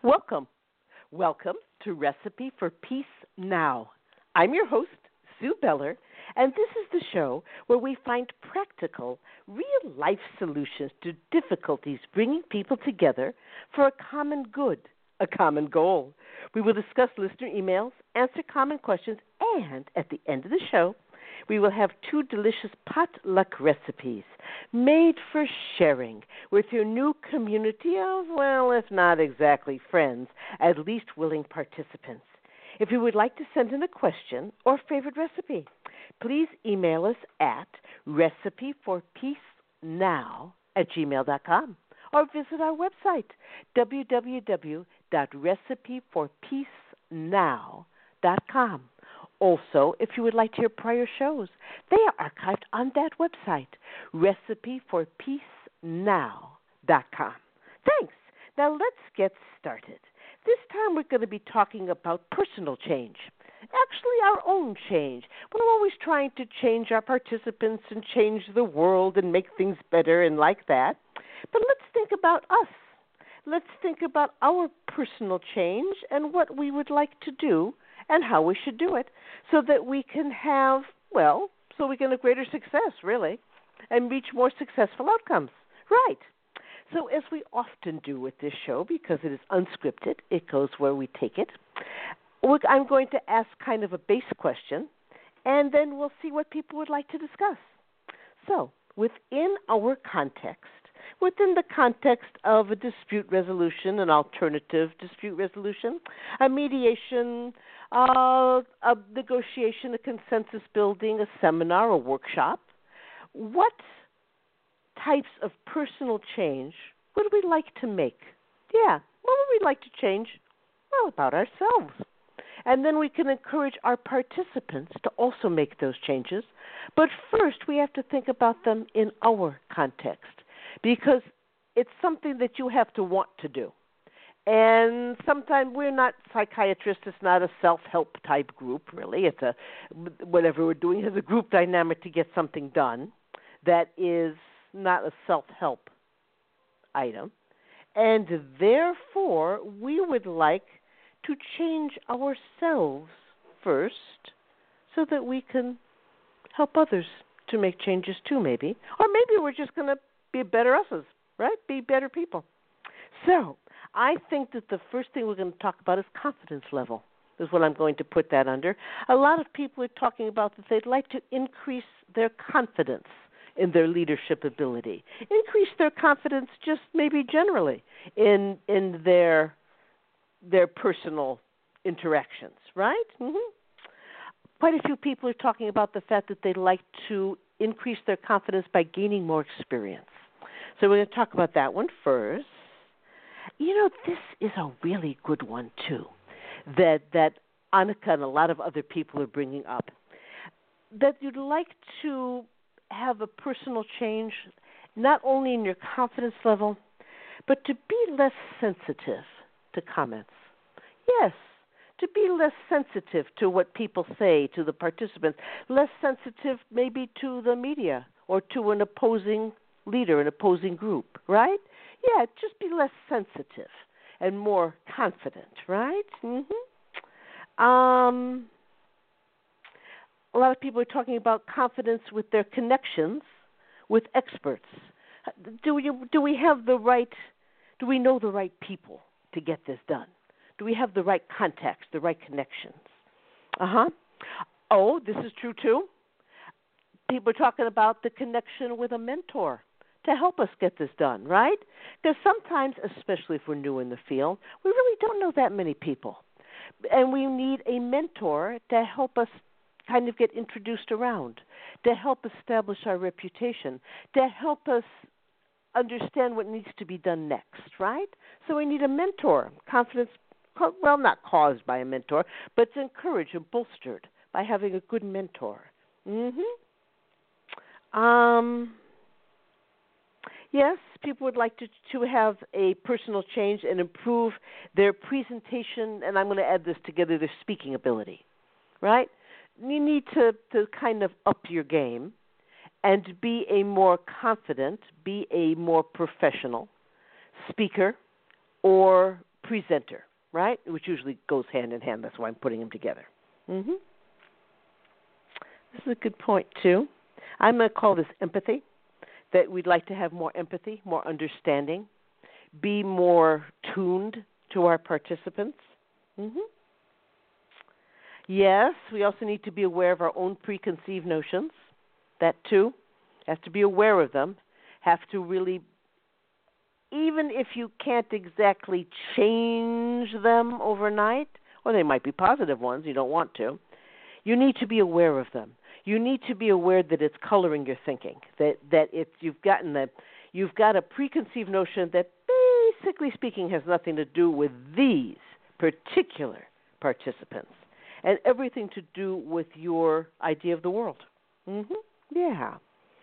Welcome. Welcome to Recipe for Peace Now. I'm your host, Sue Beller, and this is the show where we find practical, real-life solutions to difficulties bringing people together for a common good, a common goal. We will discuss listener emails, answer common questions, and at the end of the show, we will have 2 delicious potluck recipes made for sharing with your new community of, well, if not exactly friends, at least willing participants. If you would like to send in a question or favorite recipe, please email us at recipeforpeacenow@gmail.com or visit our website, www.recipeforpeacenow.com. Also, if you would like to hear prior shows, they are archived on that website, recipeforpeacenow.com. Thanks. Now let's get started. This time we're going to be talking about personal change, actually our own change. We're always trying to change our participants and change the world and make things better and like that. But let's think about us. Let's think about our personal change and what we would like to do and how we should do it so that we can have, well, so we can have greater success, really, and reach more successful outcomes. Right. So as we often do with this show, because it is unscripted, it goes where we take it, I'm going to ask kind of a base question, and then we'll see what people would like to discuss. So within our context, within the context of a dispute resolution, an alternative dispute resolution, a mediation, a negotiation, a consensus building, a seminar, a workshop, what types of personal change would we like to make? Yeah, what would we like to change? Well, about ourselves. And then we can encourage our participants to also make those changes. But first, we have to think about them in our context, because it's something that you have to want to do. And sometimes we're not psychiatrists. It's not a self-help type group, really. It's whatever we're doing has a group dynamic to get something done that is not a self-help item. And therefore, we would like to change ourselves first so that we can help others to make changes too, maybe. Or maybe we're just going to be better us's, right? Be better people. So I think that the first thing we're going to talk about is confidence level, is what I'm going to put that under. A lot of people are talking about that they'd like to increase their confidence in their leadership ability, increase their confidence just maybe generally in their personal interactions, right? Mm-hmm. Quite a few people are talking about the fact that they'd like to increase their confidence by gaining more experience. So we're going to talk about that one first. You know, this is a really good one, too, that Annika and a lot of other people are bringing up, that you'd like to have a personal change not only in your confidence level, but to be less sensitive to comments. Yes, to be less sensitive to what people say to the participants, less sensitive maybe to the media or to an opposing leader, an opposing group, right? Yeah, just be less sensitive and more confident, right? Mm-hmm. A lot of people are talking about confidence with their connections with experts. Do we know the right people to get this done? Do we have the right contacts, the right connections? Oh, this is true too. People are talking about the connection with a mentor to help us get this done, right? Because sometimes, especially if we're new in the field, we really don't know that many people. And we need a mentor to help us kind of get introduced around, to help establish our reputation, to help us understand what needs to be done next, right? So we need a mentor. Confidence, well, not caused by a mentor, but it's encouraged and bolstered by having a good mentor. Yes, people would like to have a personal change and improve their presentation, and I'm going to add this together, their speaking ability, right? You need to kind of up your game and be a more confident, be a more professional speaker or presenter, right? Which usually goes hand in hand. That's why I'm putting them together. Mm-hmm. This is a good point, too. I'm going to call this empathy, that we'd like to have more empathy, more understanding, be more tuned to our participants. Mm-hmm. Yes, we also need to be aware of our own preconceived notions. That, too. Have to be aware of them. Have to really, even if you can't exactly change them overnight, or they might be positive ones, you don't want to, you need to be aware of them. You need to be aware that it's coloring your thinking, that it's you've got a preconceived notion that basically speaking has nothing to do with these particular participants and everything to do with your idea of the world. Mm-hmm. Yeah.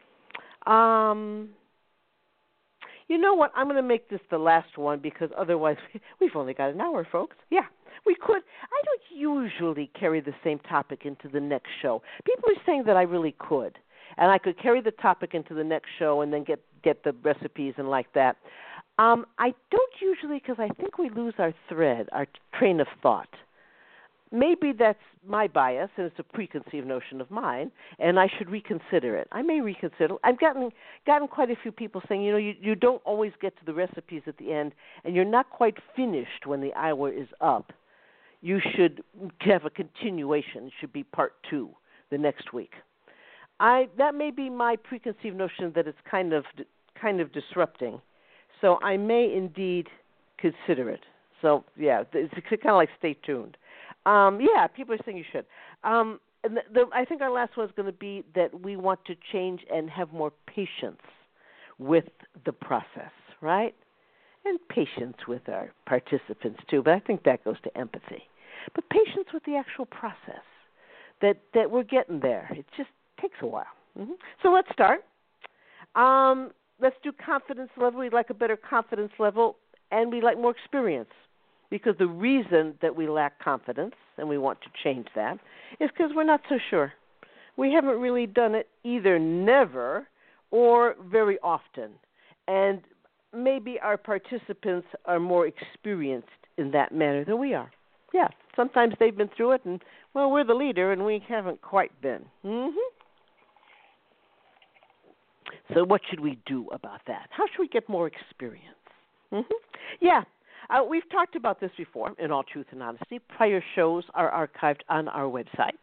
You know what? I'm going to make this the last one because otherwise we've only got an hour, folks. Yeah, we could. I don't usually carry the same topic into the next show. People are saying that I really could, and I could carry the topic into the next show and then get the recipes and like that. I don't usually because I think we lose our thread, our train of thought. Maybe that's my bias, and it's a preconceived notion of mine, and I should reconsider it. I may reconsider. I've gotten quite a few people saying, you don't always get to the recipes at the end, and you're not quite finished when the hour is up. You should have a continuation. It should be part 2 the next week. That may be my preconceived notion that it's kind of disrupting. So I may indeed consider it. So, yeah, it's kind of like stay tuned. Yeah, people are saying you should. I think our last one is going to be that we want to change and have more patience with the process, right? And patience with our participants, too. But I think that goes to empathy. But patience with the actual process, that we're getting there. It just takes a while. Mm-hmm. So let's start. Let's do confidence level. We'd like a better confidence level, and we'd like more experience. Because the reason that we lack confidence, and we want to change that, is because we're not so sure. We haven't really done it either never or very often. And maybe our participants are more experienced in that manner than we are. Yeah, sometimes they've been through it, and, well, we're the leader, and we haven't quite been. Mm-hmm. So what should we do about that? How should we get more experience? Mm-hmm. Yeah. We've talked about this before, in all truth and honesty. Prior shows are archived on our website,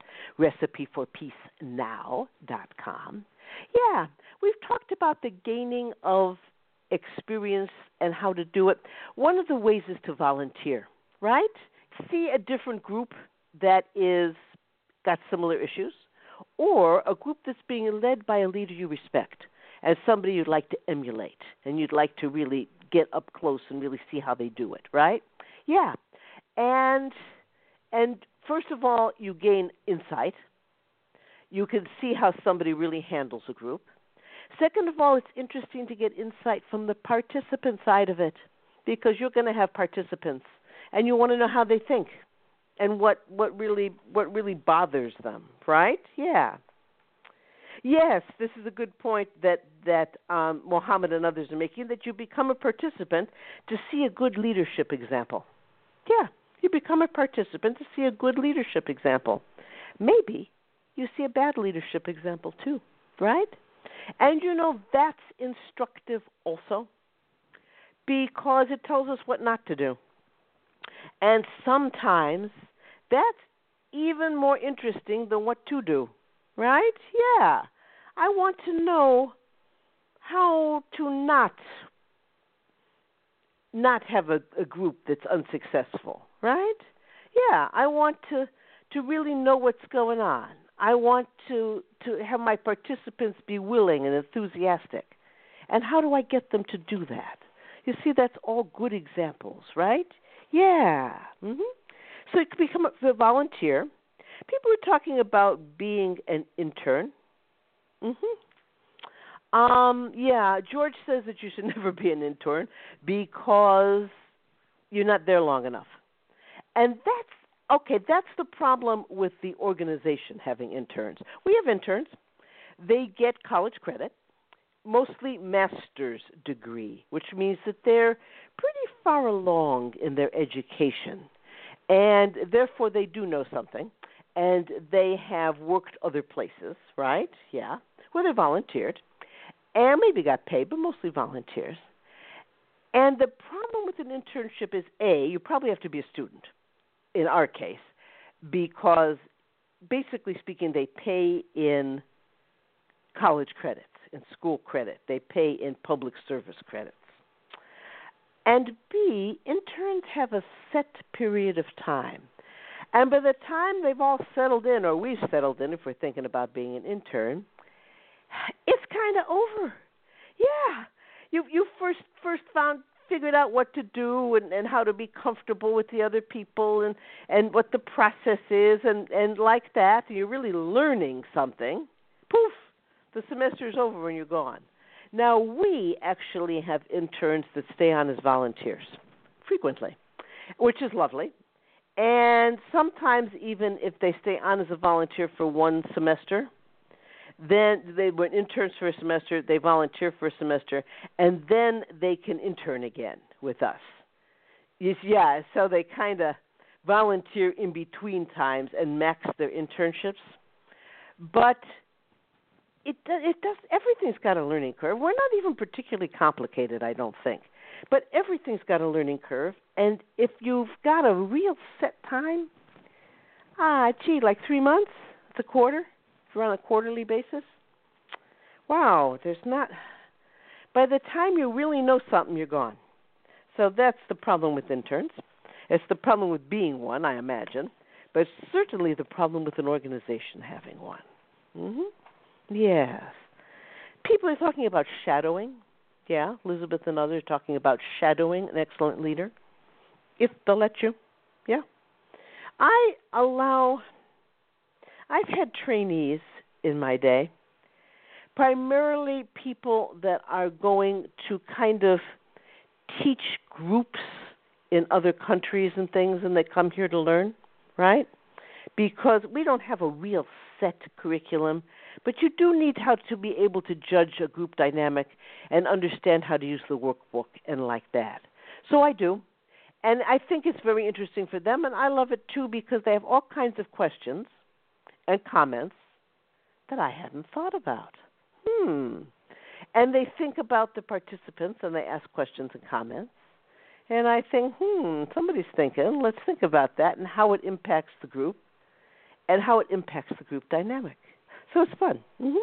recipeforpeacenow.com. Yeah, we've talked about the gaining of experience and how to do it. One of the ways is to volunteer, right? See a different group that is got similar issues, or a group that's being led by a leader you respect, as somebody you'd like to emulate, and you'd like to really get up close and really see how they do it, right? Yeah. And first of all, you gain insight. You can see how somebody really handles a group. Second of all, it's interesting to get insight from the participant side of it, because you're going to have participants, and you want to know how they think and what really bothers them, right? Yeah. Yes, this is a good point that Mohammed and others are making, that you become a participant to see a good leadership example. Yeah, you become a participant to see a good leadership example. Maybe you see a bad leadership example too, right? And that's instructive also, because it tells us what not to do. And sometimes that's even more interesting than what to do. Right? Yeah. I want to know how to not have a group that's unsuccessful. Right? Yeah. I want to really know what's going on. I want to have my participants be willing and enthusiastic. And how do I get them to do that? You see, that's all good examples, right? Yeah. Mm-hmm. So you can become a volunteer. People are talking about being an intern. Mm-hmm. Yeah, George says that you should never be an intern because you're not there long enough. And that's the problem with the organization having interns. We have interns. They get college credit. mostly master's degree, which means that they're pretty far along in their education. And therefore, they do know something. And they have worked other places, right? Yeah, where they volunteered. And maybe got paid, but mostly volunteers. And the problem with an internship is, A, you probably have to be a student, in our case, because basically speaking, they pay in college credits, in school credit. They pay in public service credits. And B, interns have a set period of time. And by the time they've all settled in, or we've settled in if we're thinking about being an intern, it's kind of over. Yeah. You first figured out what to do and how to be comfortable with the other people and what the process is and like that. You're really learning something. Poof, the semester's over and you're gone. Now, we actually have interns that stay on as volunteers frequently, which is lovely. And sometimes even if they stay on as a volunteer for one semester, then they were interns for a semester, they volunteer for a semester, and then they can intern again with us. Yeah, so they kind of volunteer in between times and max their internships. But it does. Everything's got a learning curve. We're not even particularly complicated, I don't think. But everything's got a learning curve. And if you've got a real set time, like 3 months, it's a quarter, if you're on a quarterly basis. Wow, there's not. By the time you really know something, you're gone. So that's the problem with interns. It's the problem with being one, I imagine. But it's certainly the problem with an organization having one. Mm-hmm. Yes. People are talking about shadowing. Yeah, Elizabeth and others are talking about shadowing an excellent leader, if they'll let you. Yeah. I've had trainees in my day, primarily people that are going to kind of teach groups in other countries and things, and they come here to learn, right? Because we don't have a real set curriculum, but you do need how to be able to judge a group dynamic and understand how to use the workbook and like that. So I do. And I think it's very interesting for them, and I love it too because they have all kinds of questions and comments that I hadn't thought about. And they think about the participants and they ask questions and comments. And I think, somebody's thinking. Let's think about that and how it impacts the group and how it impacts the group dynamic. So it's fun.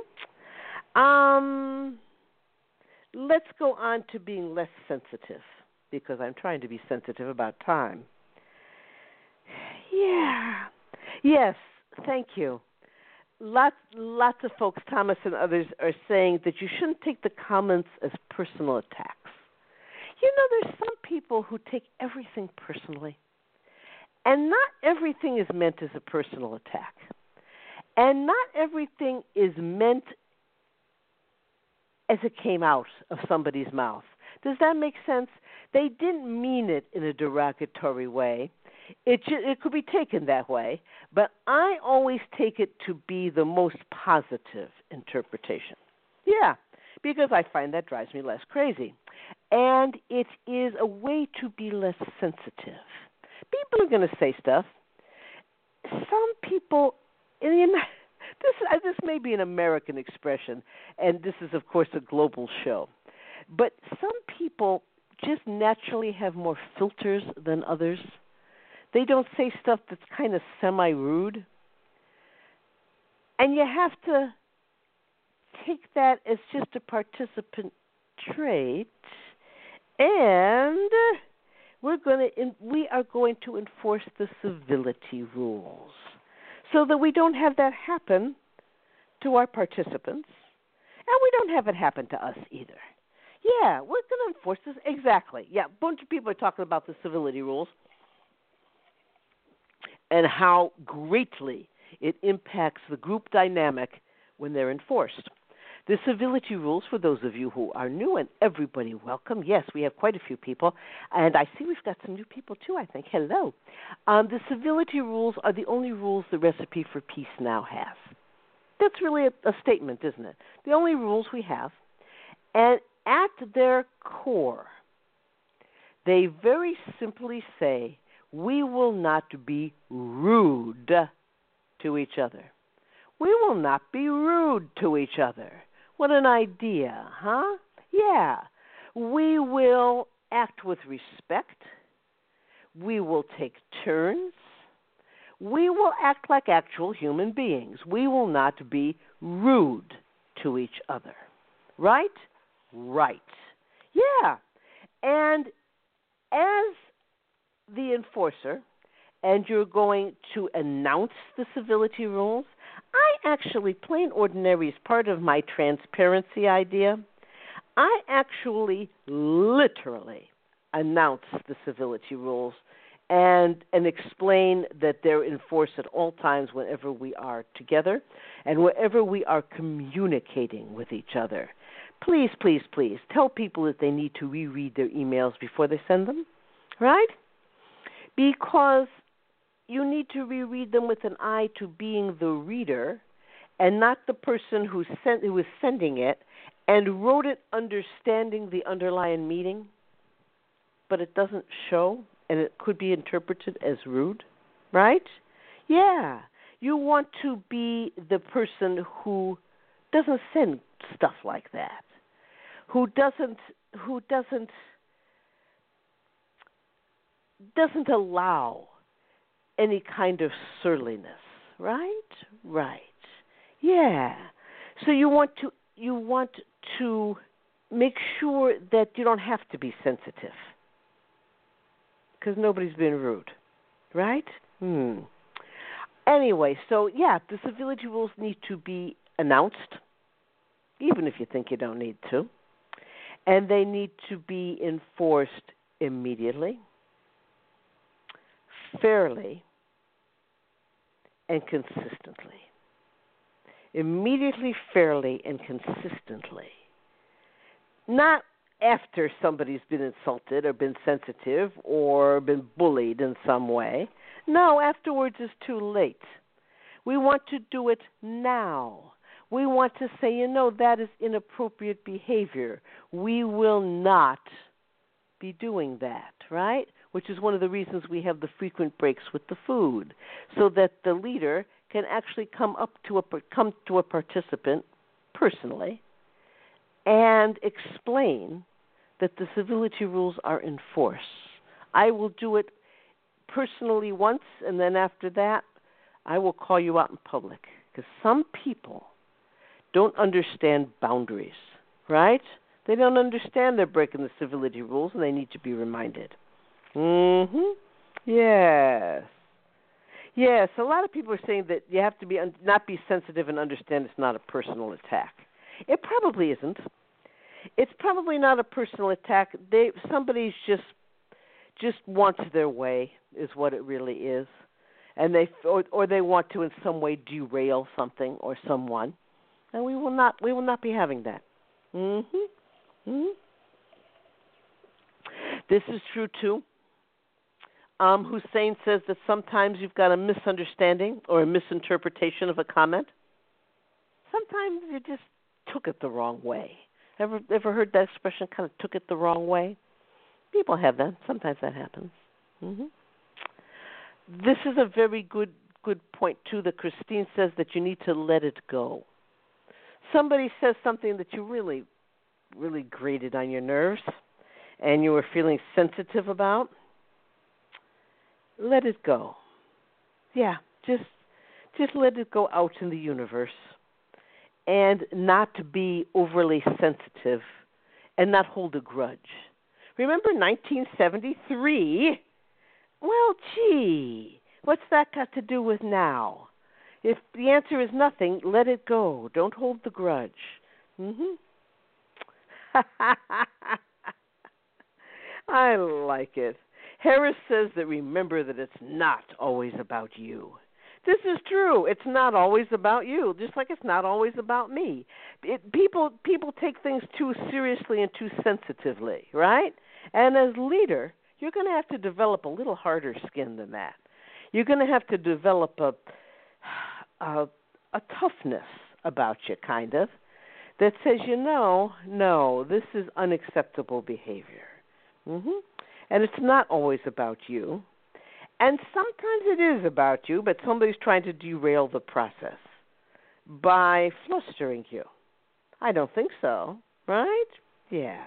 Let's go on to being less sensitive because I'm trying to be sensitive about time. Yeah. Yes, thank you. Lots of folks, Thomas and others, are saying that you shouldn't take the comments as personal attacks. You know, there's some people who take everything personally. And not everything is meant as a personal attack. And not everything is meant as it came out of somebody's mouth. Does that make sense? They didn't mean it in a derogatory way. It could be taken that way, but I always take it to be the most positive interpretation. Yeah, because I find that drives me less crazy. And it is a way to be less sensitive. People are going to say stuff. Some people, this may be an American expression, and this is, of course, a global show. But some people just naturally have more filters than others. They don't say stuff that's kind of semi-rude. And you have to take that as just a participant trait. And we are going to enforce the civility rules so that we don't have that happen to our participants. And we don't have it happen to us either. Yeah, we're going to enforce this. Exactly. Yeah, a bunch of people are talking about the civility rules and how greatly it impacts the group dynamic when they're enforced. The civility rules, for those of you who are new, and everybody welcome. Yes, we have quite a few people, and I see we've got some new people too, I think. Hello. The civility rules are the only rules the Recipe for Peace now has. That's really a statement, isn't it? The only rules we have. And at their core, they very simply say, we will not be rude to each other. We will not be rude to each other. What an idea, huh? Yeah. We will act with respect. We will take turns. We will act like actual human beings. We will not be rude to each other. Right? Right. Yeah. And as the enforcer, and you're going to announce the civility rules, I actually, plain ordinary, as part of my transparency idea, I actually literally announce the civility rules and explain that they're enforced at all times whenever we are together and wherever we are communicating with each other. Please, please, please tell people that they need to reread their emails before they send them, right? Because you need to reread them with an eye to being the reader and not the person who is sending it and wrote it understanding the underlying meaning, but it doesn't show and it could be interpreted as rude, right? Yeah. You want to be the person who doesn't send stuff like that, who doesn't allow any kind of surliness, right? Right. Yeah. So you want to make sure that you don't have to be sensitive because nobody's been rude, right? Anyway, so yeah, the civility rules need to be announced, even if you think you don't need to, and they need to be enforced immediately, fairly, and consistently. Immediately, fairly, and consistently. Not after somebody's been insulted or been sensitive or been bullied in some way. No, afterwards is too late. We want to do it now. We want to say, that is inappropriate behavior. We will not be doing that, right? Which is one of the reasons we have the frequent breaks with the food, so that the leader can actually come to a participant personally and explain that the civility rules are in force. I will do it personally once, and then after that, I will call you out in public, because some people don't understand boundaries, right? They don't understand they're breaking the civility rules, and they need to be reminded. Yes. Yes, a lot of people are saying that you have to be not be sensitive and understand it's not a personal attack. It probably isn't. It's probably not a personal attack. Somebody's just wants their way is what it really is, and they want to in some way derail something or someone, and we will not be having that. This is true too. Hussein says that sometimes you've got a misunderstanding or a misinterpretation of a comment. Sometimes you just took it the wrong way. Ever heard that expression, kind of took it the wrong way? People have that. Sometimes that happens. This is a very good point, too, that Christine says that you need to let it go. Somebody says something that you really, really grated on your nerves and you were feeling sensitive about. Let it go. Yeah, just let it go out in the universe and not be overly sensitive and not hold a grudge. Remember 1973? Well, gee, what's that got to do with now? If the answer is nothing, let it go. Don't hold the grudge. I like it. Harris says that remember that it's not always about you. This is true. It's not always about you, just like it's not always about me. People take things too seriously and too sensitively, right? And as leader, you're going to have to develop a little harder skin than that. You're going to have to develop a toughness about you, kind of, that says, no, this is unacceptable behavior. And it's not always about you. And sometimes it is about you, but somebody's trying to derail the process by flustering you. I don't think so, right? Yeah.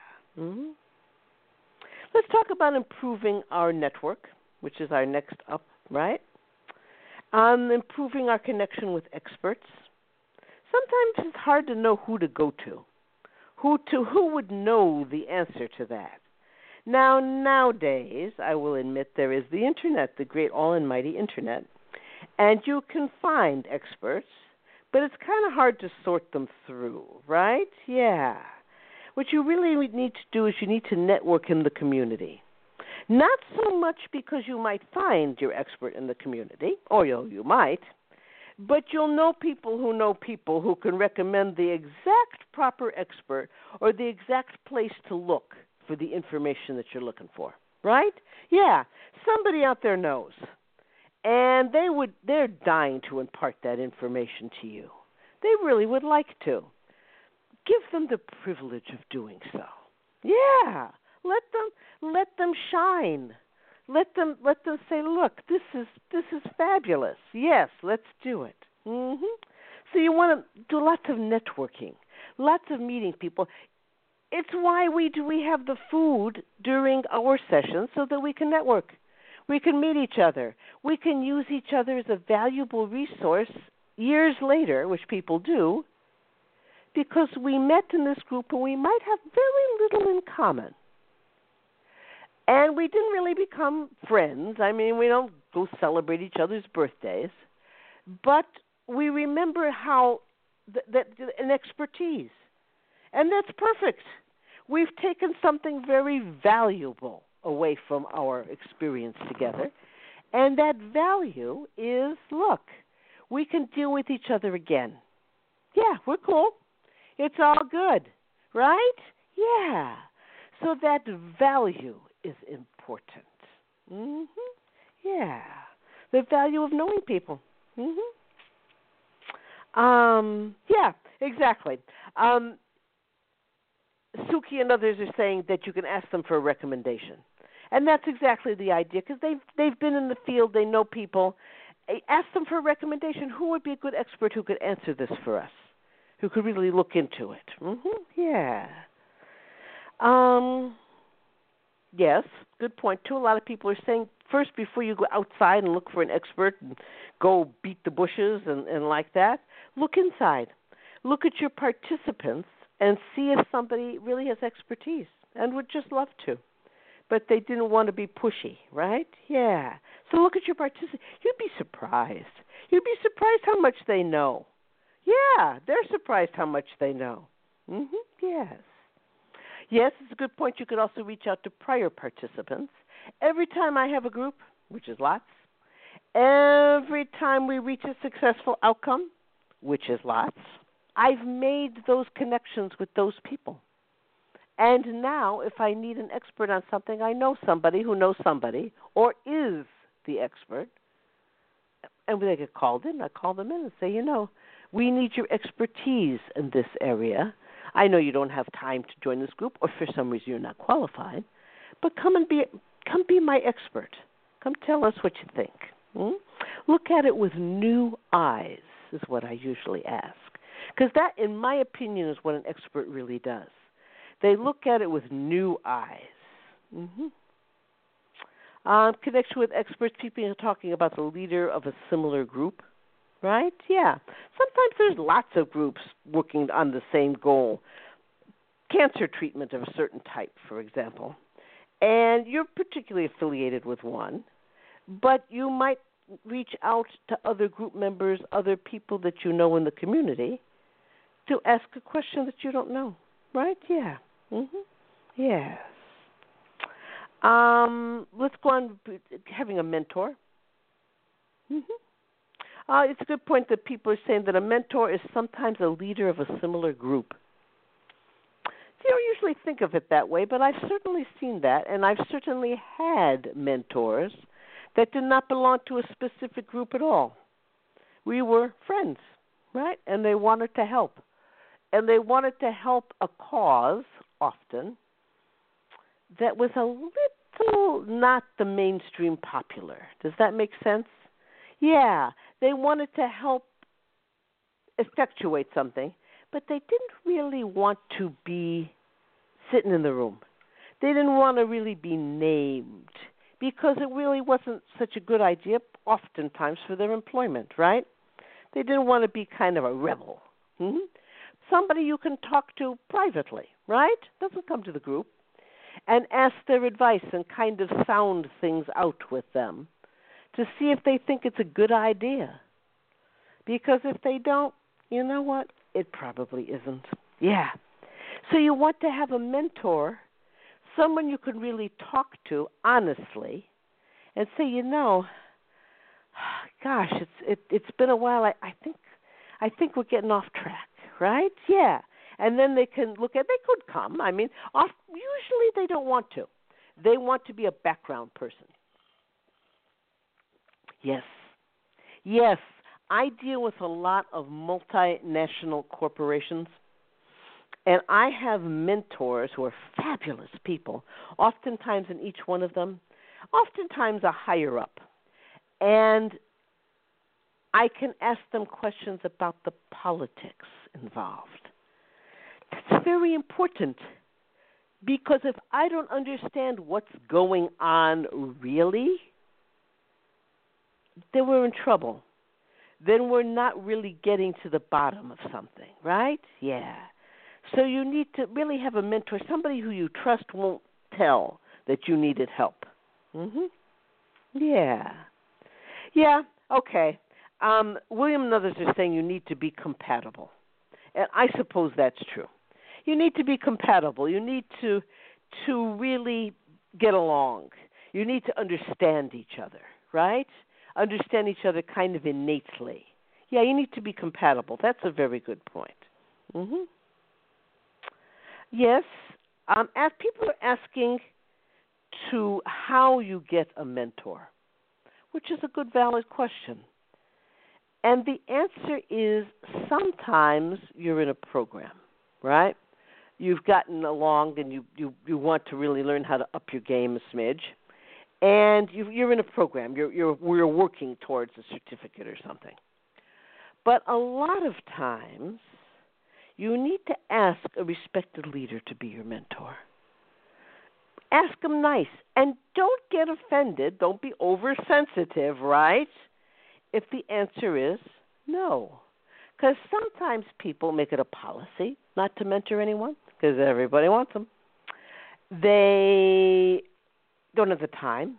Let's talk about improving our network, which is our next up, right? Improving our connection with experts. Sometimes it's hard to know who to go to. Who would know the answer to that? Now, nowadays, I will admit there is the Internet, the great all-and-mighty Internet, and you can find experts, but it's kind of hard to sort them through, right? Yeah. What you really need to do is you need to network in the community. Not so much because you might find your expert in the community, or you might, but you'll know people who can recommend the exact proper expert or the exact place to look for the information that you're looking for, right? Yeah, somebody out there knows, and they're dying to impart that information to you. They really would like to. Give them the privilege of doing so. Yeah, let them shine. Let them say, look, this is fabulous. Yes, let's do it. So you want to do lots of networking, lots of meeting people. It's why we have the food during our sessions so that we can network. We can meet each other. We can use each other as a valuable resource years later, which people do, because we met in this group and we might have very little in common. And we didn't really become friends. I mean, we don't go celebrate each other's birthdays, but we remember how an expertise. And that's perfect. We've taken something very valuable away from our experience together. And that value is, look, we can deal with each other again. Yeah, we're cool. It's all good, right? Yeah. So that value is important. Yeah. The value of knowing people. Yeah, exactly. Suki and others are saying that you can ask them for a recommendation. And that's exactly the idea, because they've been in the field, they know people. Ask them for a recommendation. Who would be a good expert who could answer this for us, who could really look into it? Yeah. Yes, good point, too. A lot of people are saying, first, before you go outside and look for an expert and go beat the bushes and like that, look inside. Look at your participants and see if somebody really has expertise and would just love to. But they didn't want to be pushy, right? Yeah. So look at your participants. You'd be surprised. You'd be surprised how much they know. Yeah, they're surprised how much they know. Yes. Yes, it's a good point. You could also reach out to prior participants. Every time I have a group, which is lots, every time we reach a successful outcome, which is lots, I've made those connections with those people. And now, if I need an expert on something, I know somebody who knows somebody or is the expert. And when they get called in, I call them in and say, we need your expertise in this area. I know you don't have time to join this group, or for some reason you're not qualified, but come be my expert. Come tell us what you think. Look at it with new eyes is what I usually ask. Because that, in my opinion, is what an expert really does. They look at it with new eyes. Connection with experts, people are talking about the leader of a similar group, right? Yeah. Sometimes there's lots of groups working on the same goal. Cancer treatment of a certain type, for example. And you're particularly affiliated with one, but you might reach out to other group members, other people that you know in the community, to ask a question that you don't know, right? Yeah. Yes. Let's go on having a mentor. It's a good point that people are saying that a mentor is sometimes a leader of a similar group. You don't usually think of it that way, but I've certainly seen that, and I've certainly had mentors that did not belong to a specific group at all. We were friends, right? And they wanted to help. and they wanted to help a cause often that was a little not the mainstream popular. Does that make sense? Yeah, they wanted to help effectuate something, but they didn't really want to be sitting in the room. They didn't want to really be named because it really wasn't such a good idea oftentimes for their employment, right? They didn't want to be kind of a rebel. Somebody you can talk to privately, right? Doesn't come to the group. And ask their advice and kind of sound things out with them to see if they think it's a good idea. Because if they don't, you know what? It probably isn't. Yeah. So you want to have a mentor, someone you can really talk to honestly and say, gosh, it's been a while. I think we're getting off track, right? Yeah. And then they can they could come. I mean, usually they don't want to. They want to be a background person. Yes. Yes. I deal with a lot of multinational corporations, and I have mentors who are fabulous people, oftentimes in each one of them, oftentimes a higher up. And I can ask them questions about the politics involved. That's very important because if I don't understand what's going on really, then we're in trouble. Then we're not really getting to the bottom of something, right? Yeah. So you need to really have a mentor, somebody who you trust won't tell that you needed help. Yeah. Yeah, okay. William and others are saying you need to be compatible. And I suppose that's true. You need to be compatible. You need to really get along. You need to understand each other, right? Understand each other kind of innately. Yeah, you need to be compatible. That's a very good point. Yes, as people are asking to how you get a mentor, which is a good, valid question. And the answer is sometimes you're in a program, right? You've gotten along and you want to really learn how to up your game a smidge. And you're in a program. You're working towards a certificate or something. But a lot of times you need to ask a respected leader to be your mentor. Ask them nice. And don't get offended. Don't be oversensitive, right? If the answer is no. Because sometimes people make it a policy not to mentor anyone because everybody wants them. They don't have the time.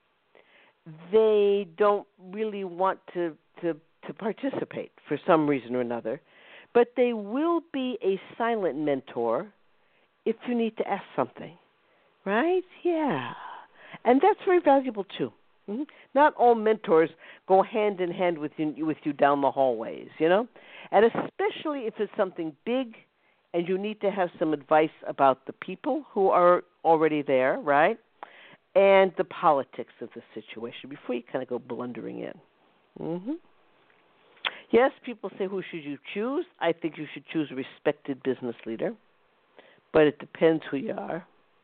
They don't really want to participate for some reason or another. But they will be a silent mentor if you need to ask something. Right? Yeah. And that's very valuable too. Not all mentors go hand in hand with you down the hallways, And especially if it's something big and you need to have some advice about the people who are already there, right? And the politics of the situation before you kind of go blundering in. Yes, people say, who should you choose? I think you should choose a respected business leader, but it depends who you are.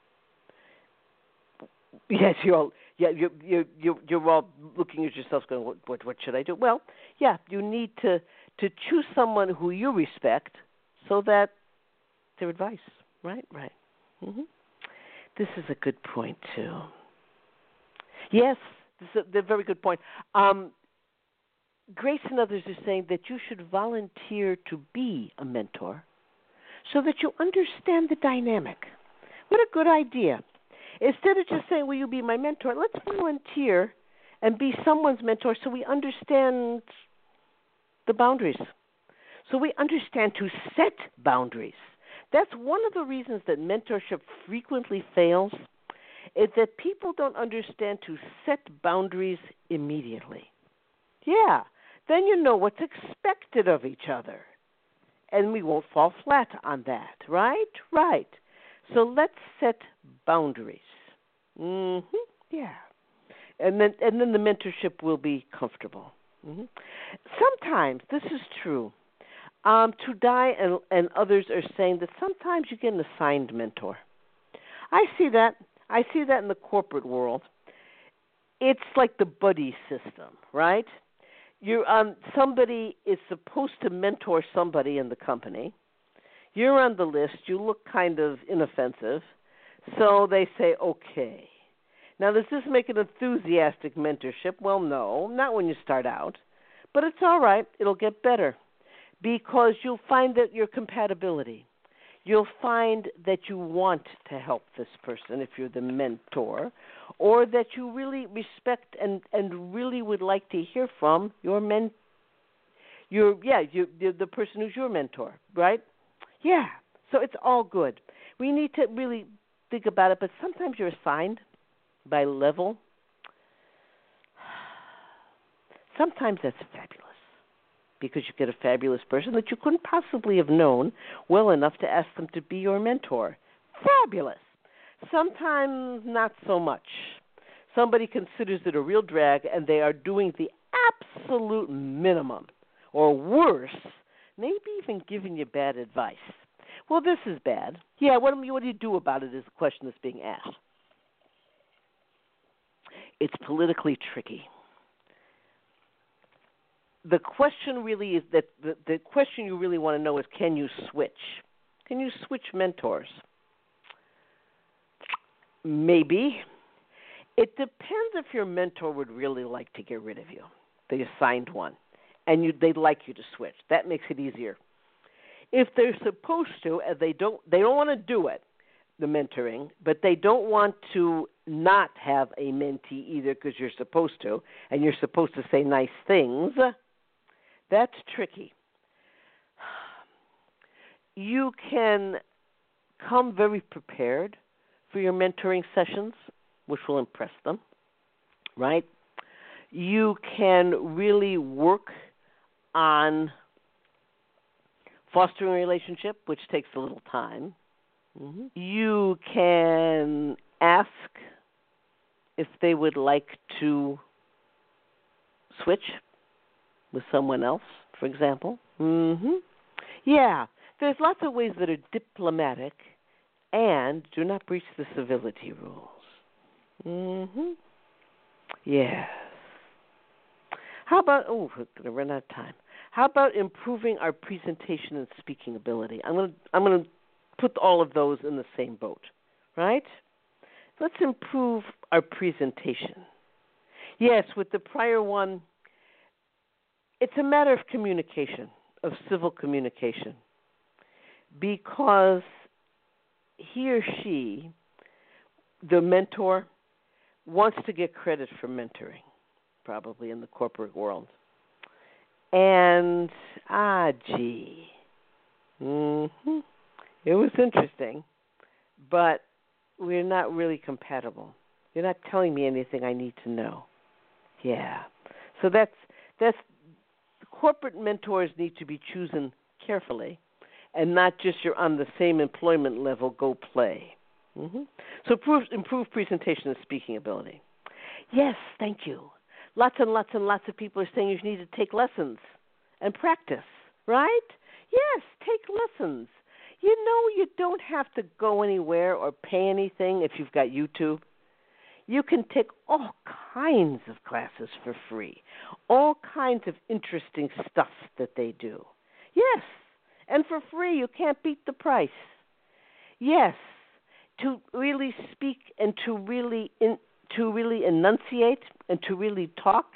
Yes, you're all looking at yourselves going, what should I do? Well, yeah, you need to choose someone who you respect so that their advice, right? This is a good point, too. Yes, this is a very good point. Grace and others are saying that you should volunteer to be a mentor so that you understand the dynamic. What a good idea. Instead of just saying, will you be my mentor, let's volunteer and be someone's mentor so we understand the boundaries. So we understand to set boundaries. That's one of the reasons that mentorship frequently fails, is that people don't understand to set boundaries immediately. Yeah, then you know what's expected of each other. And we won't fall flat on that, right? Right. So let's set boundaries. Yeah. And then the mentorship will be comfortable. Sometimes, this is true, Tudai and others are saying that sometimes you get an assigned mentor. I see that. I see that in the corporate world. It's like the buddy system, right? You're somebody is supposed to mentor somebody in the company. You're on the list. You look kind of inoffensive, so they say, okay. Now, does this make an enthusiastic mentorship? Well, no, not when you start out, but it's all right. It'll get better because you'll find that your compatibility. You'll find that you want to help this person if you're the mentor, or that you really respect and really would like to hear from the person who's your mentor, right? Yeah. So it's all good. We need to really think about it, but sometimes you're assigned by level. Sometimes that's fabulous, because you get a fabulous person that you couldn't possibly have known well enough to ask them to be your mentor. Fabulous. Sometimes not so much. Somebody considers it a real drag, and they are doing the absolute minimum, or worse, maybe even giving you bad advice. Well, this is bad. Yeah, what do you do about it is the question that's being asked. It's politically tricky. The question really is that the question you really want to know is, can you switch? Can you switch mentors? Maybe. It depends if your mentor would really like to get rid of you, the assigned one, and they'd like you to switch. That makes it easier. If they're supposed to, and they don't want to do it, the mentoring, but they don't want to not have a mentee either because you're supposed to, and you're supposed to say nice things. That's tricky. You can come very prepared for your mentoring sessions, which will impress them, right? You can really work on fostering a relationship, which takes a little time. Mm-hmm. You can ask if they would like to switch with someone else, for example. Mm-hmm. Yeah, there's lots of ways that are diplomatic and do not breach the civility rules. Mm-hmm. Yes. How about, we're going to run out of time. How about improving our presentation and speaking ability? I'm going to put all of those in the same boat, right? Let's improve our presentation. Yes, with the prior one, it's a matter of communication, of civil communication, because he or she, the mentor, wants to get credit for mentoring, probably in the corporate world. And, it was interesting, but we're not really compatible. You're not telling me anything I need to know. Yeah. So that's corporate mentors need to be chosen carefully, and not just you're on the same employment level, go play. Mm-hmm. So improve presentation and speaking ability. Yes, thank you. Lots and lots and lots of people are saying you need to take lessons and practice, right? Yes, take lessons. You know, you don't have to go anywhere or pay anything if you've got YouTube. You can take all kinds of classes for free, all kinds of interesting stuff that they do. Yes, and for free, you can't beat the price. Yes, to really speak and to really enunciate and to really talk,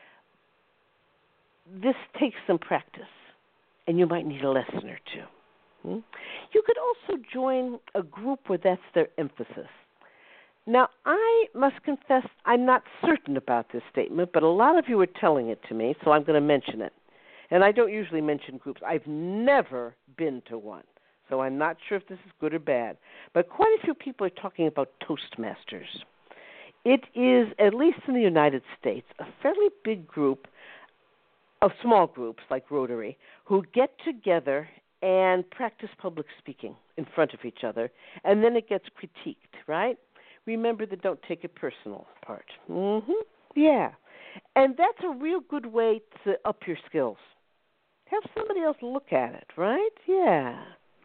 this takes some practice, and you might need a lesson or two. You could also join a group where that's their emphasis. Now, I must confess I'm not certain about this statement, but a lot of you are telling it to me, so I'm going to mention it. And I don't usually mention groups. I've never been to one, so I'm not sure if this is good or bad. But quite a few people are talking about Toastmasters. It is, at least in the United States, a fairly big group of small groups like Rotary who get together and practice public speaking in front of each other, and then it gets critiqued, right? Remember the don't take it personal part. Mm-hmm. Yeah. And that's a real good way to up your skills. Have somebody else look at it, right? Yeah.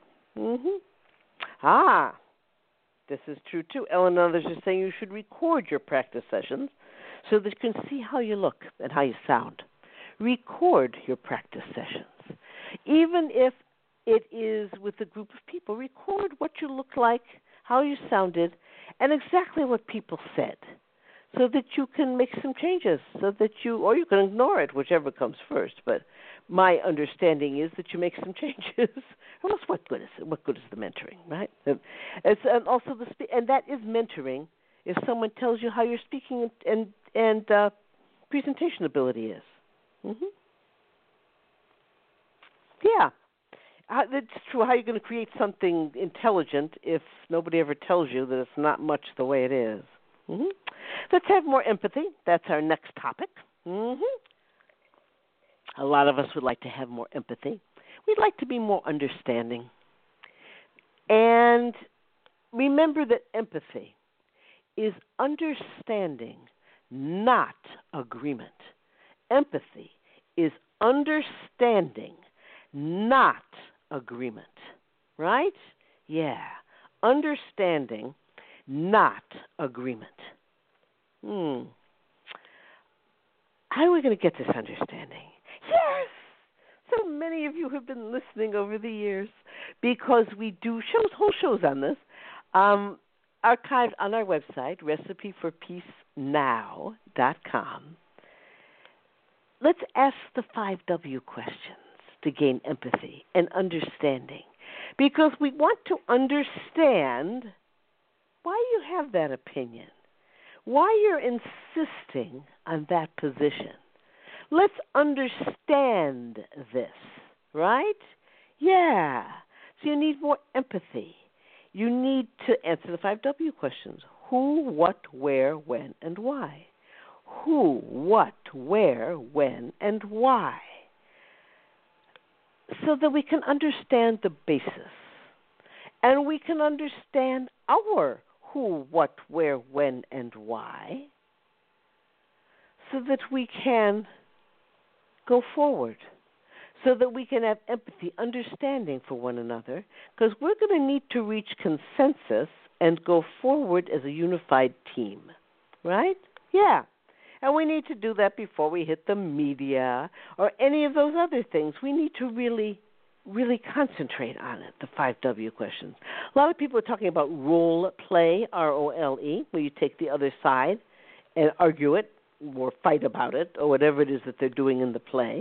Ah, this is true too. Ellen and others are saying you should record your practice sessions so that you can see how you look and how you sound. Record your practice sessions. Even if it is with a group of people, record what you look like, how you sounded, and exactly what people said, so that you can make some changes, or you can ignore it, whichever comes first. But my understanding is that you make some changes. Or else, what good is it? What good is the mentoring, right? And also and that is mentoring. If someone tells you how your speaking and presentation ability is, yeah. It's true. How are you going to create something intelligent if nobody ever tells you that it's not much the way it is? Let's have more empathy. That's our next topic. A lot of us would like to have more empathy. We'd like to be more understanding. And remember that empathy is understanding, not agreement. Empathy is understanding, not agreement. Right? Yeah. Understanding, not agreement. How are we going to get this understanding? Yes! So many of you have been listening over the years because we do whole shows on this, archived on our website, recipeforpeacenow.com. Let's ask the 5W questions to gain empathy and understanding, because we want to understand why you have that opinion, why you're insisting on that position. Let's understand this, right? Yeah. So you need more empathy. You need to answer the 5W questions. Who, what, where, when, and why. Who, what, where, when, and why. So that we can understand the basis. And we can understand our who, what, where, when, and why, so that we can go forward, so that we can have empathy, understanding for one another, because we're going to need to reach consensus and go forward as a unified team, right? Yeah. And we need to do that before we hit the media or any of those other things. We need to really concentrate on it, the 5W questions. A lot of people are talking about role play, ROLE, where you take the other side and argue it or fight about it or whatever it is that they're doing in the play.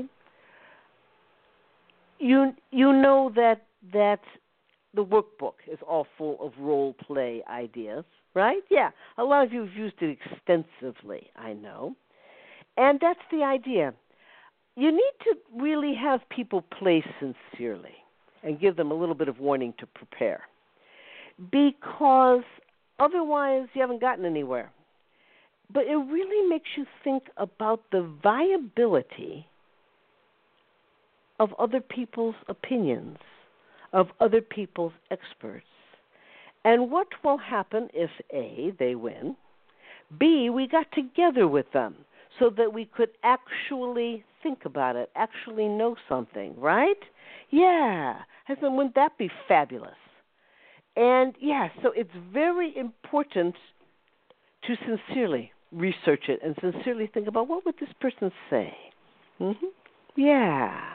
You know that the workbook is all full of role play ideas, right? Yeah, a lot of you have used it extensively, I know. And that's the idea. You need to really have people play sincerely and give them a little bit of warning to prepare, because otherwise you haven't gotten anywhere. But it really makes you think about the viability of other people's opinions, of other people's experts, and what will happen if A, they win, B, we got together with them so that we could actually think about it, actually know something, right? Yeah. Wouldn't that be fabulous? And, yeah, so it's very important to sincerely research it and sincerely think about what would this person say. Yeah.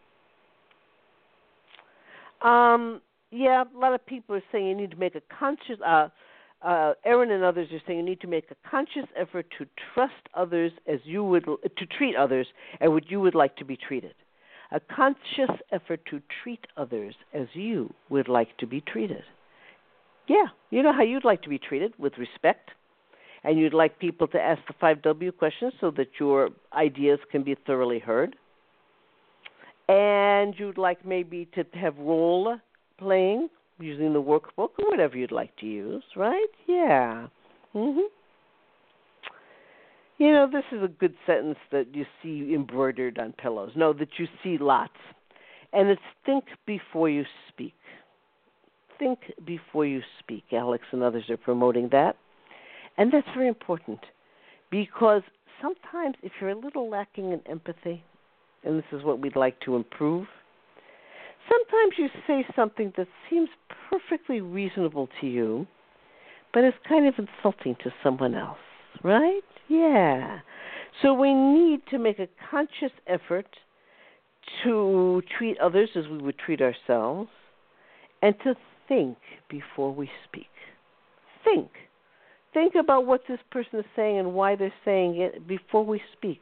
Yeah, a lot of people are saying you need to make a conscious, Erin and others are saying you need to make a conscious effort to trust others to treat others as what you would like to be treated. A conscious effort to treat others as you would like to be treated. Yeah, you know how you'd like to be treated, with respect. And you'd like people to ask the 5W questions so that your ideas can be thoroughly heard. And you'd like maybe to have role playing using the workbook or whatever you'd like to use, right? Yeah. You know, this is a good sentence that you see embroidered on pillows. No, that you see lots. And it's think before you speak. Think before you speak. Alex and others are promoting that. And that's very important, because sometimes if you're a little lacking in empathy, and this is what we'd like to improve. Sometimes you say something that seems perfectly reasonable to you, but is kind of insulting to someone else, right? Yeah. So we need to make a conscious effort to treat others as we would treat ourselves and to think before we speak. Think. Think about what this person is saying and why they're saying it before we speak.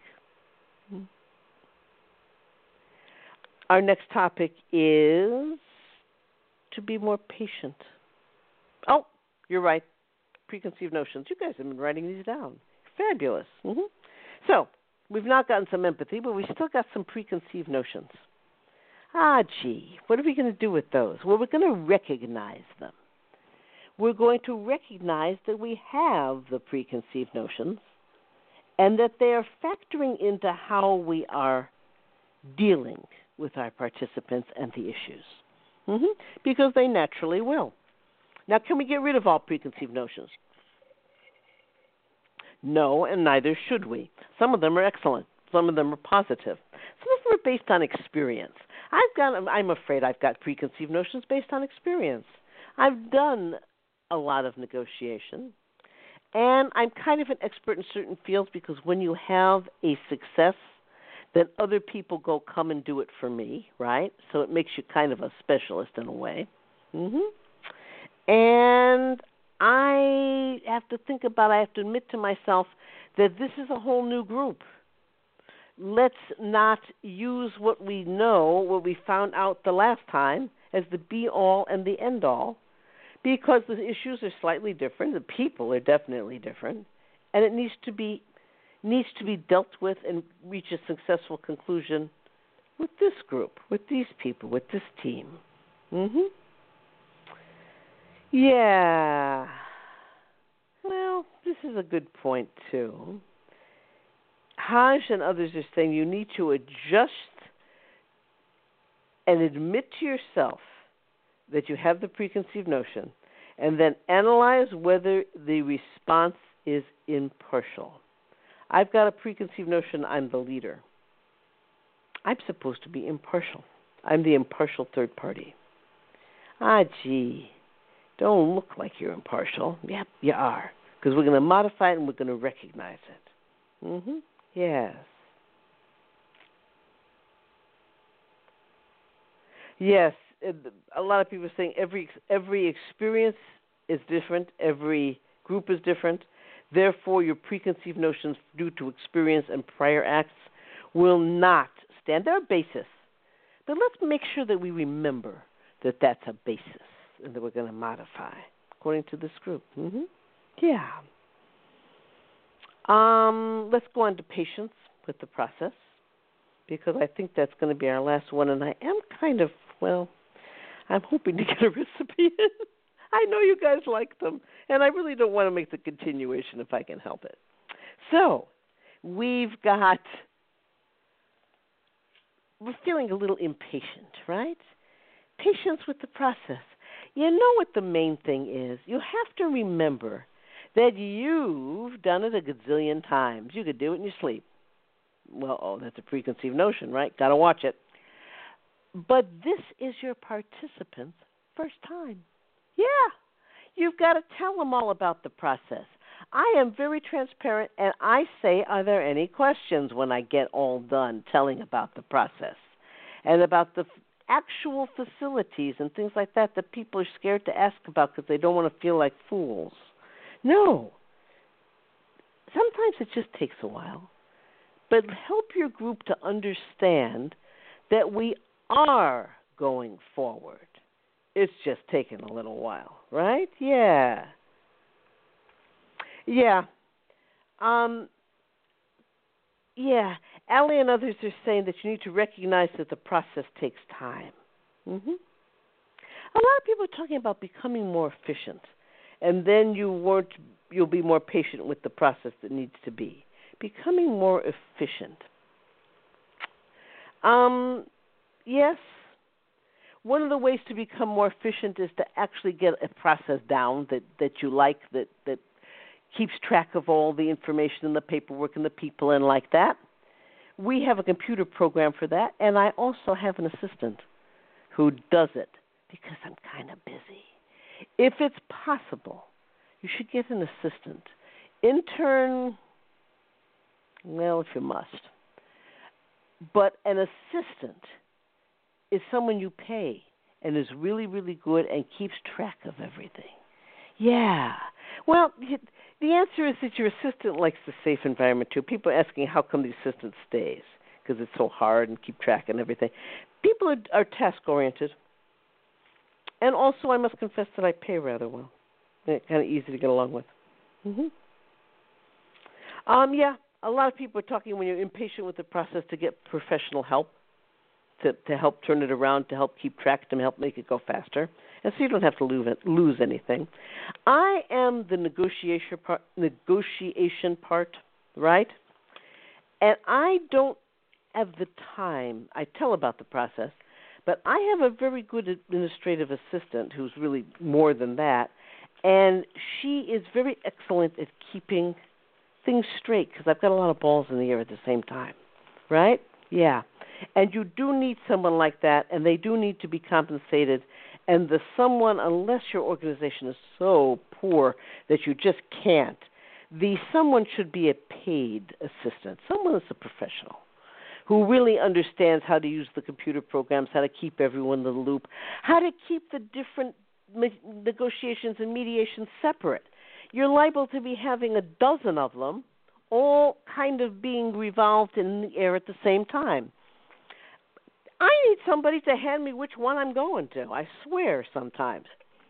Our next topic is to be more patient. Oh, you're right. Preconceived notions. You guys have been writing these down. Fabulous. So, we've not gotten some empathy, but we still got some preconceived notions. Gee, what are we going to do with those? Well, we're going to recognize them. We're going to recognize that we have the preconceived notions and that they are factoring into how we are dealing with our participants and the issues. Because they naturally will. Now, can we get rid of all preconceived notions? No, and neither should we. Some of them are excellent. Some of them are positive. Some of them are based on experience. I'm afraid I've got preconceived notions based on experience. I've done a lot of negotiation, and I'm kind of an expert in certain fields because when you have a success, then other people come and do it for me, right? So it makes you kind of a specialist in a way. And I have to admit to myself that this is a whole new group. Let's not use what we know, what we found out the last time, as the be-all and the end-all, because the issues are slightly different, the people are definitely different, and it needs to be dealt with and reach a successful conclusion with this group, with these people, with this team. Yeah. Well, this is a good point, too. Haj and others are saying you need to adjust and admit to yourself that you have the preconceived notion and then analyze whether the response is impartial. I've got a preconceived notion I'm the leader. I'm supposed to be impartial. I'm the impartial third party. Gee, don't look like you're impartial. Yep, you are. Because we're going to modify it and we're going to recognize it. Yes. Yes, a lot of people are saying every experience is different, every group is different. Therefore, your preconceived notions due to experience and prior acts will not stand. They're a basis. But let's make sure that we remember that that's a basis and that we're going to modify according to this group. Yeah. Let's go on to patience with the process, because I think that's going to be our last one, and I am I'm hoping to get a recipe in. I know you guys like them, and I really don't want to make the continuation if I can help it. So, we're feeling a little impatient, right? Patience with the process. You know what the main thing is? You have to remember that you've done it a gazillion times. You could do it in your sleep. Well, that's a preconceived notion, right? Got to watch it. But this is your participant's first time. Yeah. You've got to tell them all about the process. I am very transparent, and I say, are there any questions when I get all done telling about the process and about the actual facilities and things like that people are scared to ask about because they don't want to feel like fools. No. Sometimes it just takes a while. But help your group to understand that we are going forward. It's just taking a little while, right? Yeah. Yeah. Allie and others are saying that you need to recognize that the process takes time. A lot of people are talking about becoming more efficient, and then you'll be more patient with the process that needs to be. Becoming more efficient. Yes. One of the ways to become more efficient is to actually get a process down that you like, that keeps track of all the information and the paperwork and the people and like that. we have a computer program for that, and I also have an assistant who does it because I'm kind of busy. If it's possible, you should get an assistant. Intern, well, if you must. But an assistant is someone you pay and is really, really good and keeps track of everything. Yeah. Well, the answer is that your assistant likes the safe environment, too. People are asking how come the assistant stays, because it's so hard and keep track and everything. People are task-oriented. And also, I must confess that I pay rather well. It's kind of easy to get along with. Yeah, a lot of people are talking when you're impatient with the process to get professional help, to help turn it around, to help keep track, to help make it go faster. And so you don't have to lose anything. I am the negotiation part, right? And I don't have the time. I tell about the process, but I have a very good administrative assistant who's really more than that, and she is very excellent at keeping things straight because I've got a lot of balls in the air at the same time, right? Yeah. And you do need someone like that, and they do need to be compensated. And the someone, unless your organization is so poor that you just can't, the someone should be a paid assistant. Someone is a professional who really understands how to use the computer programs, how to keep everyone in the loop, how to keep the different negotiations and mediations separate. You're liable to be having a dozen of them, all kind of being revolved in the air at the same time. I need somebody to hand me which one I'm going to, I swear sometimes.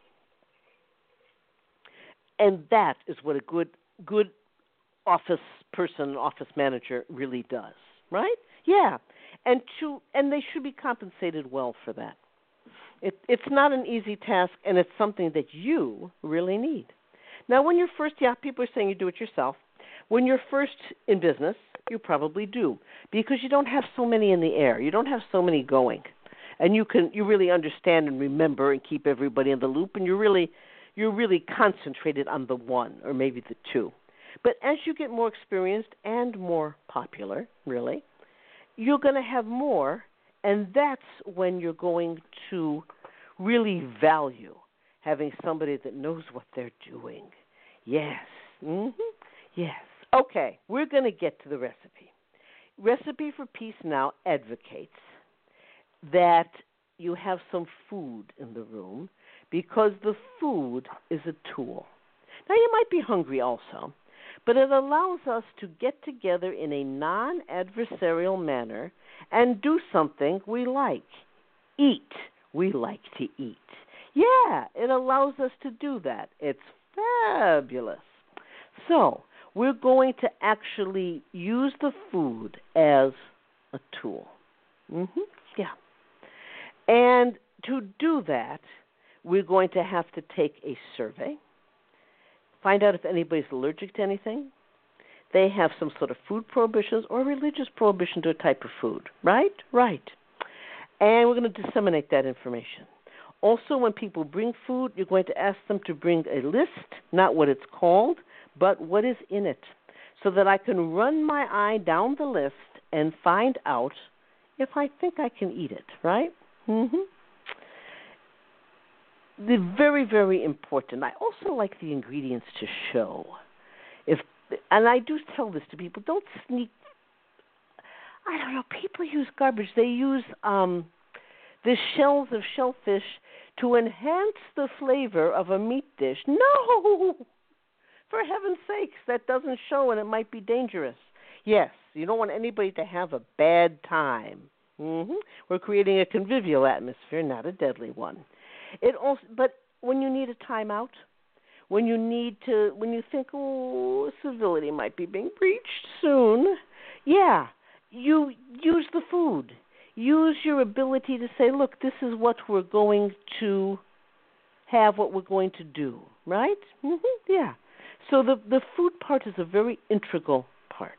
And that is what a good office person, office manager really does, right? Yeah. And they should be compensated well for that. It's not an easy task, and it's something that you really need. Now, when you're first, people are saying you do it yourself. When you're first in business, you probably do, because you don't have so many in the air. You don't have so many going. And you really understand and remember and keep everybody in the loop, and you're really concentrated on the one or maybe the two. But as you get more experienced and more popular, really, you're going to have more, and that's when you're going to really value having somebody that knows what they're doing. Yes. Yes. Okay, we're going to get to the recipe. Recipe for Peace Now advocates that you have some food in the room because the food is a tool. Now, you might be hungry also, but it allows us to get together in a non-adversarial manner and do something we like. Eat. We like to eat. Yeah, it allows us to do that. It's fabulous. So, we're going to actually use the food as a tool. Yeah. And to do that, we're going to have to take a survey, find out if anybody's allergic to anything. They have some sort of food prohibitions or religious prohibition to a type of food, right? Right. And we're going to disseminate that information. Also, when people bring food, you're going to ask them to bring a list, not what it's called, but what is in it, so that I can run my eye down the list and find out if I think I can eat it, right? They're very, very important. I also like the ingredients to show. And I do tell this to people, don't sneak. I don't know, people use garbage. They use the shells of shellfish to enhance the flavor of a meat dish. No! For heaven's sakes, that doesn't show, and it might be dangerous. Yes, you don't want anybody to have a bad time. We're creating a convivial atmosphere, not a deadly one. But when you need a timeout, when you think, civility might be being breached soon, yeah, you use the food. Use your ability to say, look, this is what we're going to have, what we're going to do, right? Yeah. So the food part is a very integral part.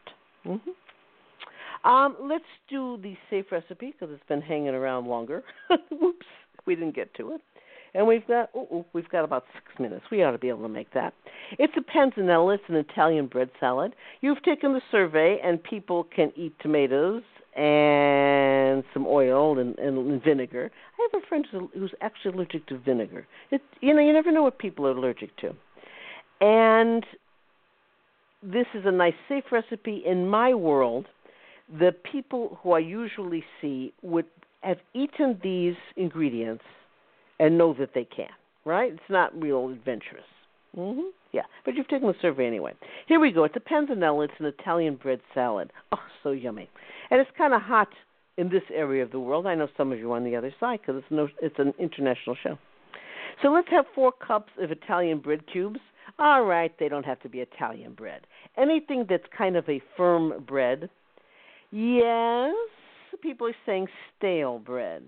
Let's do the safe recipe because it's been hanging around longer. Whoops, we didn't get to it. And we've got about 6 minutes. We ought to be able to make that. It's a panzanella. It's an Italian bread salad. You've taken the survey, and people can eat tomatoes and some oil and vinegar. I have a friend who's actually allergic to vinegar. You never know what people are allergic to. And this is a nice, safe recipe. In my world, the people who I usually see would have eaten these ingredients and know that they can, right? It's not real adventurous. Yeah, but you've taken the survey anyway. Here we go. It's a panzanella. It's an Italian bread salad. Oh, so yummy. And it's kind of hot in this area of the world. I know some of you are on the other side because it's an international show. So let's have 4 cups of Italian bread cubes. All right, they don't have to be Italian bread. Anything that's kind of a firm bread. Yes, people are saying stale bread.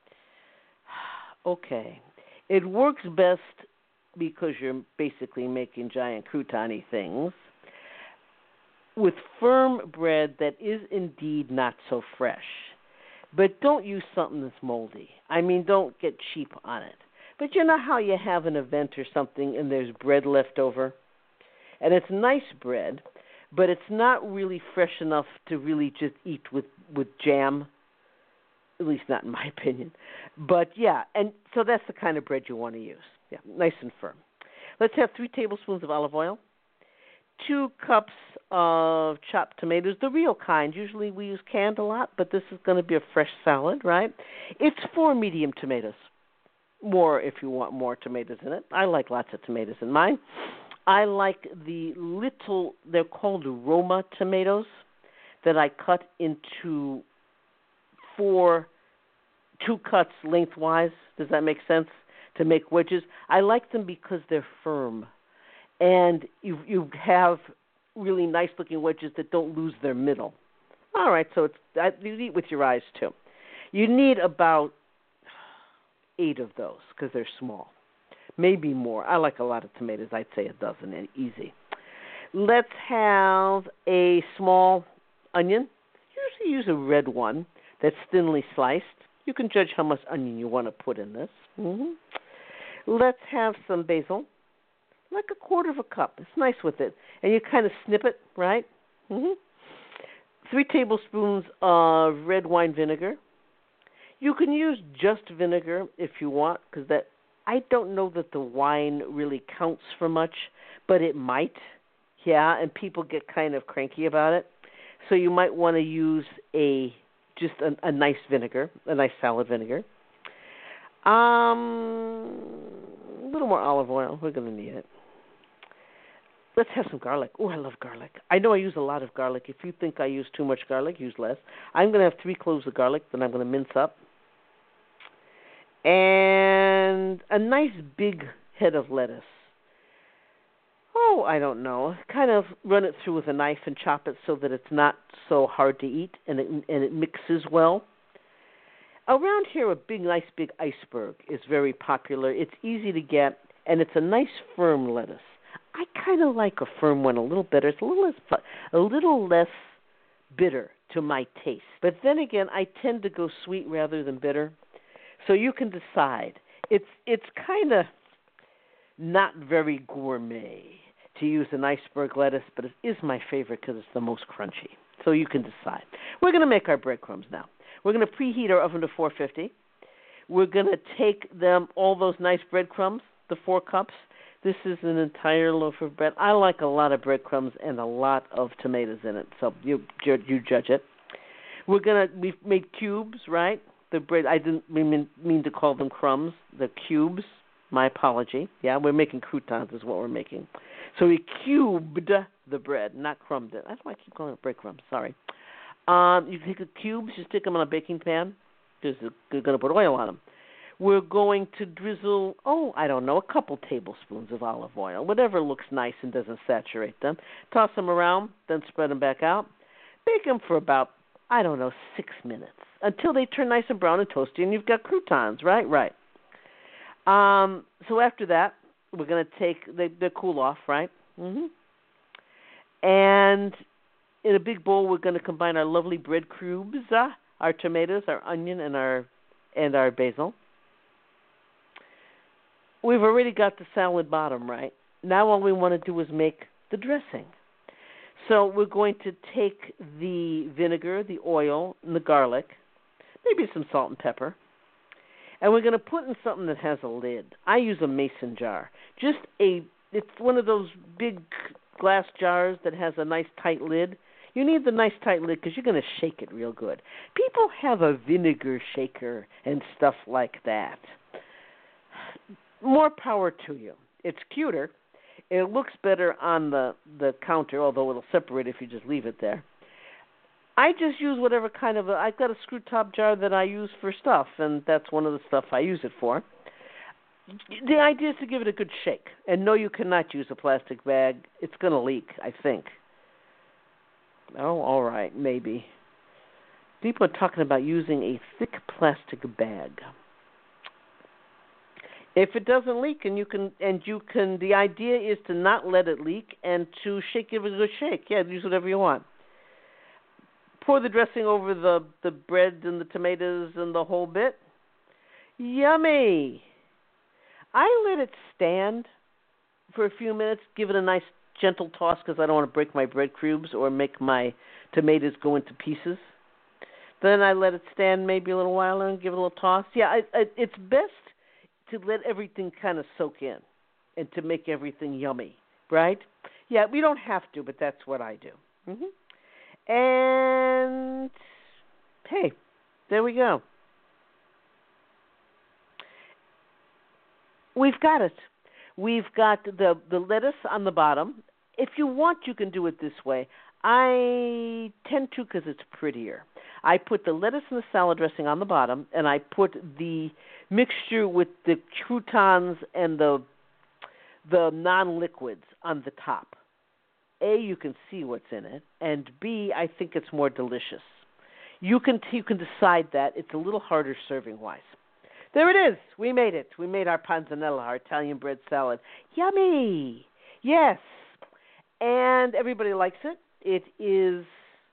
Okay. It works best because you're basically making giant crouton-y things with firm bread that is indeed not so fresh. But don't use something that's moldy. I mean, don't get cheap on it. But you know how you have an event or something and there's bread left over? And it's nice bread, but it's not really fresh enough to really just eat with jam. At least not in my opinion. But yeah, and so that's the kind of bread you want to use. Yeah, nice and firm. Let's have 3 tablespoons of olive oil, 2 cups of chopped tomatoes, the real kind. Usually we use canned a lot, but this is going to be a fresh salad, right? It's 4 medium tomatoes. More if you want more tomatoes in it. I like lots of tomatoes in mine. I like the little, they're called Roma tomatoes, that I cut into 2 cuts lengthwise. Does that make sense? To make wedges. I like them because they're firm. And you have really nice looking wedges that don't lose their middle. All right, so you eat with your eyes too. You need about 8 of those because they're small. Maybe more. I like a lot of tomatoes. I'd say a dozen and easy. Let's have a small onion. Usually use a red one that's thinly sliced. You can judge how much onion you want to put in this. Let's have some basil, like a 1/4 cup. It's nice with it. And you kind of snip it, right? 3 tablespoons of red wine vinegar. You can use just vinegar if you want, because I don't know that the wine really counts for much, but it might. Yeah, and people get kind of cranky about it. So you might want to use just a nice vinegar, a nice salad vinegar. A little more olive oil. We're going to need it. Let's have some garlic. Oh, I love garlic. I know I use a lot of garlic. If you think I use too much garlic, use less. I'm going to have 3 cloves of garlic that I'm going to mince up. And a nice big head of lettuce. Oh, I don't know. Kind of run it through with a knife and chop it so that it's not so hard to eat and it mixes well. Around here, a nice big iceberg is very popular. It's easy to get, and it's a nice firm lettuce. I kind of like a firm one a little better. It's a little less bitter to my taste. But then again, I tend to go sweet rather than bitter. So you can decide. It's kind of not very gourmet to use an iceberg lettuce, but it is my favorite because it's the most crunchy. So you can decide. We're going to make our breadcrumbs now. We're going to preheat our oven to 450. We're going to take all those nice breadcrumbs, the 4 cups. This is an entire loaf of bread. I like a lot of breadcrumbs and a lot of tomatoes in it, so you judge it. We've made cubes, right? The bread, I didn't mean to call them crumbs. The cubes, my apology. Yeah, we're making croutons is what we're making. So we cubed the bread, not crumbed it. That's why I keep calling it breadcrumbs, sorry. You take the cubes, you stick them on a baking pan. You're going to put oil on them. We're going to drizzle, a couple tablespoons of olive oil, whatever looks nice and doesn't saturate them. Toss them around, then spread them back out. Bake them for about, 6 minutes until they turn nice and brown and toasty, and you've got croutons, right? Right. So after that, we're going to take, they cool off, right? And in a big bowl, we're going to combine our lovely bread cubes, our tomatoes, our onion, and our basil. we've already got the salad bottom, right? Now all we want to do is make the dressing. So we're going to take the vinegar, the oil, and the garlic, maybe some salt and pepper, and we're going to put in something that has a lid. I use a mason jar. It's one of those big glass jars that has a nice tight lid. You need the nice tight lid because you're going to shake it real good. People have a vinegar shaker and stuff like that. More power to you. It's cuter. It looks better on the counter, although it'll separate if you just leave it there. I just use whatever kind of I've got a screw top jar that I use for stuff, and that's one of the stuff I use it for. The idea is to give it a good shake. And no, you cannot use a plastic bag. It's going to leak, I think. Oh, all right, maybe. People are talking about using a thick plastic bag. If it doesn't leak, the idea is to not let it leak and to give it a good shake. Yeah, use whatever you want. Pour the dressing over the bread and the tomatoes and the whole bit. Yummy! I let it stand for a few minutes, give it a nice gentle toss because I don't want to break my bread cubes or make my tomatoes go into pieces. Then I let it stand maybe a little while and give it a little toss. Yeah, it's best to let everything kind of soak in and to make everything yummy, right? Yeah, we don't have to, but that's what I do. Mm-hmm. And, hey, there we go. We've got it. We've got the lettuce on the bottom. If you want, you can do it this way. I tend to because it's prettier. I put the lettuce and the salad dressing on the bottom, and I put the mixture with the croutons and the non-liquids on the top. A, you can see what's in it, and B, I think it's more delicious. You can decide that. It's a little harder serving-wise. There it is. We made it. We made our panzanella, our Italian bread salad. Yummy! Yes. And everybody likes it. It is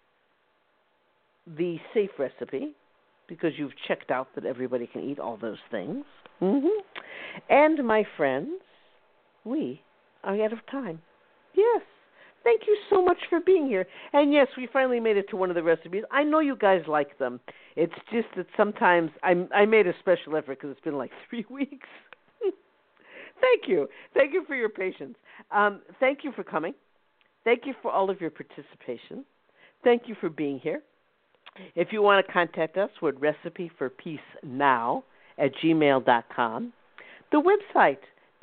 the safe recipe because you've checked out that everybody can eat all those things. Mm-hmm. And, my friends, we are out of time. Yes. Thank you so much for being here. And, yes, we finally made it to one of the recipes. I know you guys like them. It's just that sometimes I made a special effort because it's been like 3 weeks. Thank you. Thank you for your patience. Thank you for coming. Thank you for all of your participation. Thank you for being here. If you want to contact us, we're at recipeforpeacenow@gmail.com. The website,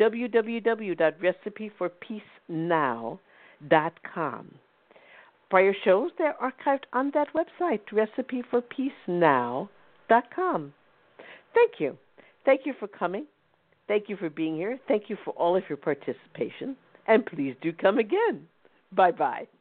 www.recipeforpeacenow.com. Prior shows, they're archived on that website, recipeforpeacenow.com. Thank you. Thank you for coming. Thank you for being here. Thank you for all of your participation. And please do come again. Bye-bye.